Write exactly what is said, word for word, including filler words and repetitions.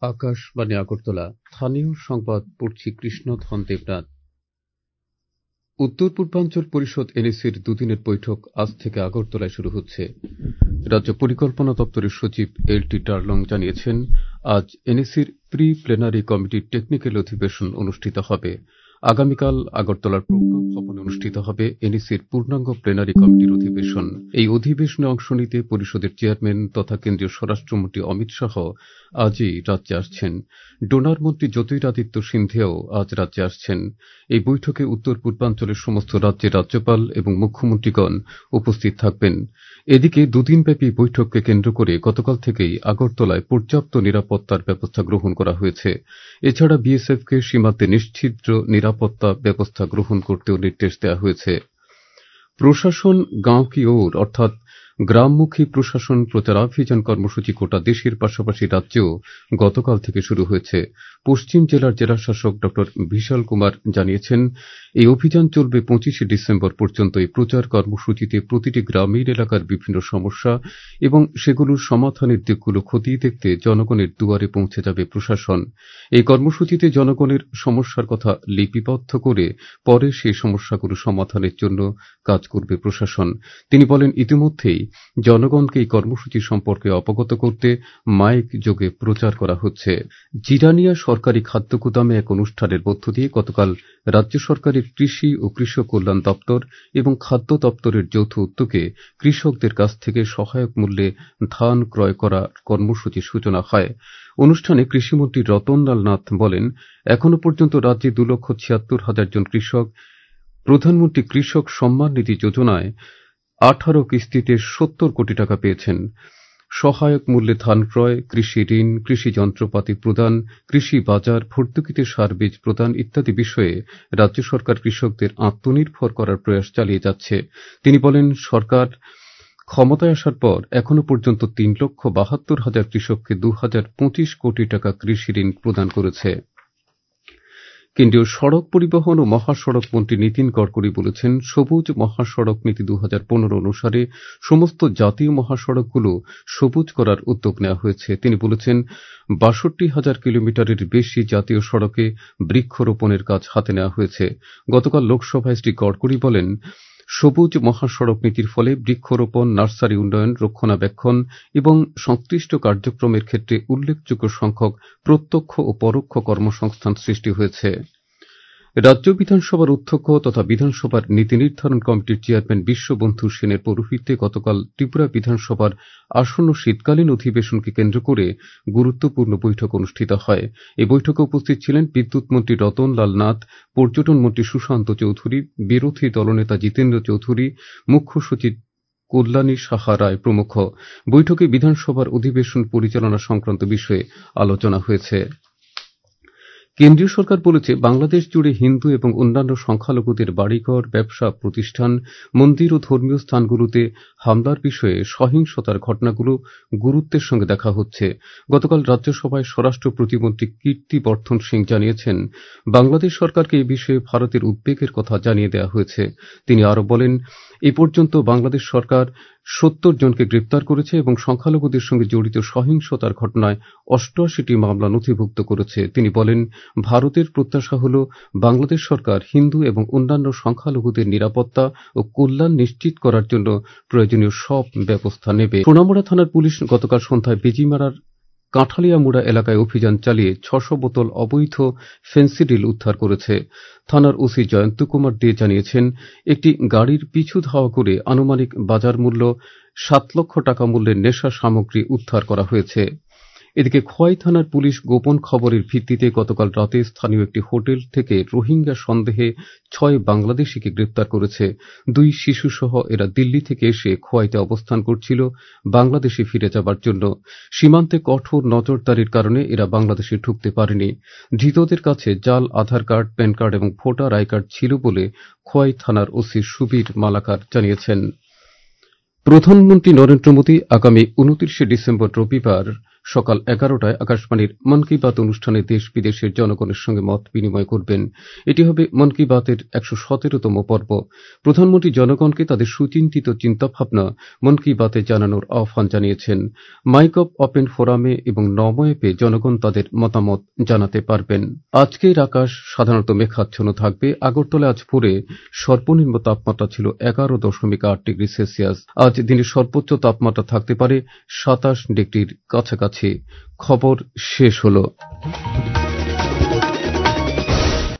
আকাশবাণী আগরতলা। স্থানীয় সংবাদ পড়ছি কৃষ্ণধন দেবনাথ। উত্তর পূর্বাঞ্চল পরিষদ এনএসির দুদিনের বৈঠক আজ থেকে আগরতলায় শুরু হচ্ছে। রাজ্য পরিকল্পনা দপ্তরের সচিব এল টি টার্লং জানিয়েছেন, আজ এনএসির প্রি প্লেনারি কমিটির টেকনিক্যাল অধিবেশন অনুষ্ঠিত হবে। আগামীকাল আগরতলার প্রজ্ঞা ভবনে অনুষ্ঠিত হবে এনএসির পূর্ণাঙ্গ প্লেনারি কমিটির অধিবেশন। এই অধিবেশনে অংশ নিতে পরিষদের চেয়ারম্যান তথা কেন্দ্রীয় স্বরাষ্ট্রমন্ত্রী অমিত শাহ আজই রাজ্যে আসছেন। ডোনার মন্ত্রী জ্যোতিরাদিত্য সিন্ধিয়াও আজ রাজ্যে আসছেন। এই বৈঠকে উত্তর পূর্বাঞ্চলের সমস্ত রাজ্যের রাজ্যপাল এবং মুখ্যমন্ত্রীগণ উপস্থিত থাকবেন। এদিকে দুদিনব্যাপী বৈঠককে কেন্দ্র করে গতকাল থেকেই আগরতলায় পর্যাপ্ত নিরাপত্তার ব্যবস্থা গ্রহণ করা হয়েছে। এছাড়া বিএসএফকে সীমান্তে নিশ্ছিদ্র নিরাপত্তা ব্যবস্থা গ্রহণ করতেও নির্দেশ দেওয়া হয়েছে। প্রশাসন গাঁও কি ওর অর্থাৎ গ্রামমুখী প্রশাসন প্রচারাভিযান কর্মসূচি গোটা দেশের পাশাপাশি রাজ্যেও গতকাল থেকে শুরু হয়েছে। পশ্চিম জেলার জেলাশাসক ড বিশাল কুমার জানিয়েছেন, এই অভিযান চলবে পঁচিশে ডিসেম্বর পর্যন্ত। এই প্রচার কর্মসূচিতে প্রতিটি গ্রামীণ এলাকার বিভিন্ন সমস্যা এবং সেগুলোর সমাধানের দিকগুলো খতিয়ে দেখতে জনগণের দুয়ারে পৌঁছে যাবে প্রশাসন। এই কর্মসূচিতে জনগণের সমস্যার কথা লিপিবদ্ধ করে পরে সেই সমস্যাগুলো সমাধানের জন্য কাজ করবে প্রশাসন। তিনি বলেন, ইতিমধ্যেই জনগণকে এই কর্মসূচি সম্পর্কে অবগত করতে মাইক যোগে প্রচার করা হচ্ছে। জিরানিয়া সরকারি খাদ্য গুদামে এক অনুষ্ঠানের মধ্য দিয়ে গতকাল রাজ্য সরকারের কৃষি ও কৃষক কল্যাণ দপ্তর এবং খাদ্য দপ্তরের যৌথ উদ্যোগে কৃষকদের কাছ থেকে সহায়ক মূল্যে ধান ক্রয় করার কর্মসূচির সূচনা হয়। অনুষ্ঠানে কৃষিমন্ত্রী রতনলাল নাথ বলেন, এখনো পর্যন্ত রাজ্যে দু লক্ষ ছিয়াত্তর হাজার জন কৃষক প্রধানমন্ত্রী কৃষক সম্মান নিধি যোজনায় আঠারো কিস্তিতে সত্তর কোটি টাকা পেয়েছেন। সহায়ক মূল্যে ধান ক্রয়, কৃষি ঋণ, কৃষি যন্ত্রপাতি প্রদান, কৃষি বাজার, ভর্তুকিতে সার বীজ প্রদান ইত্যাদি বিষয়ে রাজ্য সরকার কৃষকদের আত্মনির্ভর করার প্রয়াস চালিয়ে যাচ্ছে। তিনি বলেন, সরকার ক্ষমতায় আসার পর এখনো পর্যন্ত তিন লক্ষ বাহাত্তর হাজার কৃষককে দু হাজার পঁচিশ কোটি টাকা কৃষি ঋণ প্রদান করেছে। কেন্দ্রীয় সড়ক পরিবহন ও মহাসড়ক মন্ত্রী নীতিন গডকরি বলেছেন, সবুজ মহাসড়ক নীতি দু হাজার পনেরো অনুসারে সমস্ত জাতীয় মহাসড়কগুলো সবুজ করার উদ্যোগ নেওয়া হয়েছে। তিনি বলেছেন, বাষট্টি হাজার কিলোমিটারের বেশি জাতীয় সড়কে বৃক্ষরোপণের কাজ হাতে নেওয়া হয়েছে। গতকাল লোকসভায় শ্রী গডকরি বলেন, সবুজ মহাসড়ক নীতির ফলে বৃক্ষরোপণ, নার্সারি উন্নয়ন, রক্ষণাবেক্ষণ এবং সংশ্লিষ্ট কার্যক্রমের ক্ষেত্রে উল্লেখযোগ্য সংখ্যক প্রত্যক্ষ ও পরোক্ষ কর্মসংস্থান সৃষ্টি হয়েছে। রাজ্য বিধানসভার অধ্যক্ষ তথা বিধানসভার নীতি নির্ধারণ কমিটির চেয়ারম্যান বিশ্ববন্ধু সেনের পৌরোহিত্যে গতকাল ত্রিপুরা বিধানসভার আসন্ন শীতকালীন অধিবেশনকে কেন্দ্র করে গুরুত্বপূর্ণ বৈঠক অনুষ্ঠিত হয়। এই বৈঠকে উপস্থিত ছিলেন বিদ্যুৎ মন্ত্রী রতনলাল নাথ, পর্যটন মন্ত্রী সুশান্ত চৌধুরী, বিরোধী দলনেতা জিতেন্দ্র চৌধুরী, মুখ্য সচিব কল্যাণী সাহা রায় প্রমুখ। বৈঠকে বিধানসভার অধিবেশন পরিচালনা সংক্রান্ত বিষয়ে আলোচনা হয়েছে। কেন্দ্রীয় সরকার বলেছে, বাংলাদেশ জুড়ে হিন্দু এবং অন্যান্য সংখ্যালঘুদের বাড়িঘর, ব্যবসা প্রতিষ্ঠান, মন্দির ও ধর্মীয় স্থানগুলোতে হামলার বিষয়ে সহিংসতার ঘটনাগুলো গুরুত্বের সঙ্গে দেখা হচ্ছে। গতকাল রাজ্যসভায় স্বরাষ্ট্র প্রতিমন্ত্রী কীর্তি বর্ধন সিং জানিয়েছেন, বাংলাদেশ সরকারকে এই বিষয়ে ভারতের উদ্বেগের কথা জানিয়ে দেওয়া হয়েছে। তিনি আরও বলেন, এ পর্যন্ত বাংলাদেশ সরকার সত্তর জনকে গ্রেপ্তার করেছে এবং সংখ্যালঘুদের সঙ্গে জড়িত সহিংসতার ঘটনায় অষ্টআশিটি মামলা নথিভুক্ত করেছে। তিনি বলেন, ভারতের প্রত্যাশা হল বাংলাদেশ সরকার হিন্দু এবং অন্যান্য সংখ্যালঘুদের নিরাপত্তা ও কল্যাণ নিশ্চিত করার জন্য প্রয়োজনীয় সব ব্যবস্থা নেবে। সোনামুড়া থানার পুলিশ গতকাল সন্ধ্যায় বেজিমারার কাঁঠালিয়ামুড়া এলাকায় অভিযান চালিয়ে ছশো বোতল অবৈধ ফেন্সিডিল উদ্ধার করেছে। থানার ওসি জয়ন্ত কুমার দে জানিয়েছেন, একটি গাড়ির পিছু ধাওয়া করে আনুমানিক বাজার মূল্য সাত লক্ষ টাকা মূল্যের নেশা সামগ্রী উদ্ধার করা হয়েছে। এদিকে খোয়াই থানার পুলিশ গোপন খবরের ভিত্তিতে গতকাল রাতে স্থানীয় একটি হোটেল থেকে রোহিঙ্গা সন্দেহে ছয় বাংলাদেশিকে গ্রেপ্তার করেছে। দুই শিশুসহ এরা দিল্লি থেকে এসে খোয়াইতে অবস্থান করছিল বাংলাদেশে ফিরে যাবার জন্য। সীমান্তে কঠোর নজরদারির কারণে এরা বাংলাদেশে ঢুকতে পারেনি। ধৃতদের কাছে জাল আধার কার্ড, প্যান কার্ড এবং ভোটার আই কার্ড ছিল বলে খোয়াই থানার ওসি সুবীর মালাকার জানিয়েছেন। প্রধানমন্ত্রী নরেন্দ্র মোদী আগামী উনত্রিশে ডিসেম্বর রবিবার সকাল এগারোটায় আকাশবাণীর মন কি বাত অনুষ্ঠানে দেশ বিদেশের জনগণের সঙ্গে মত বিনিময় করবেন। এটি হবে মন কি বাতের একশো সতেরোতম পর্ব। প্রধানমন্ত্রী জনগণকে তাদের সুচিন্তিত চিন্তাভাবনা মন কি বাতে জানানোর আহ্বান জানিয়েছেন। মাইগভ ওপেন ফোরামে এবং নমো অ্যাপে জনগণ তাদের মতামত জানাতে পারবেন। আজকের আকাশ সাধারণত মেঘাচ্ছন্ন থাকবে। আগরতলায় আজ ভোরে সর্বনিম্ন তাপমাত্রা ছিল এগারো দশমিক আট ডিগ্রি সেলসিয়াস। আজ দিনের সর্বোচ্চ তাপমাত্রা থাকতে পারে সাতাশ ডিগ্রির কাছাকাছি। খবর শেষ হলো।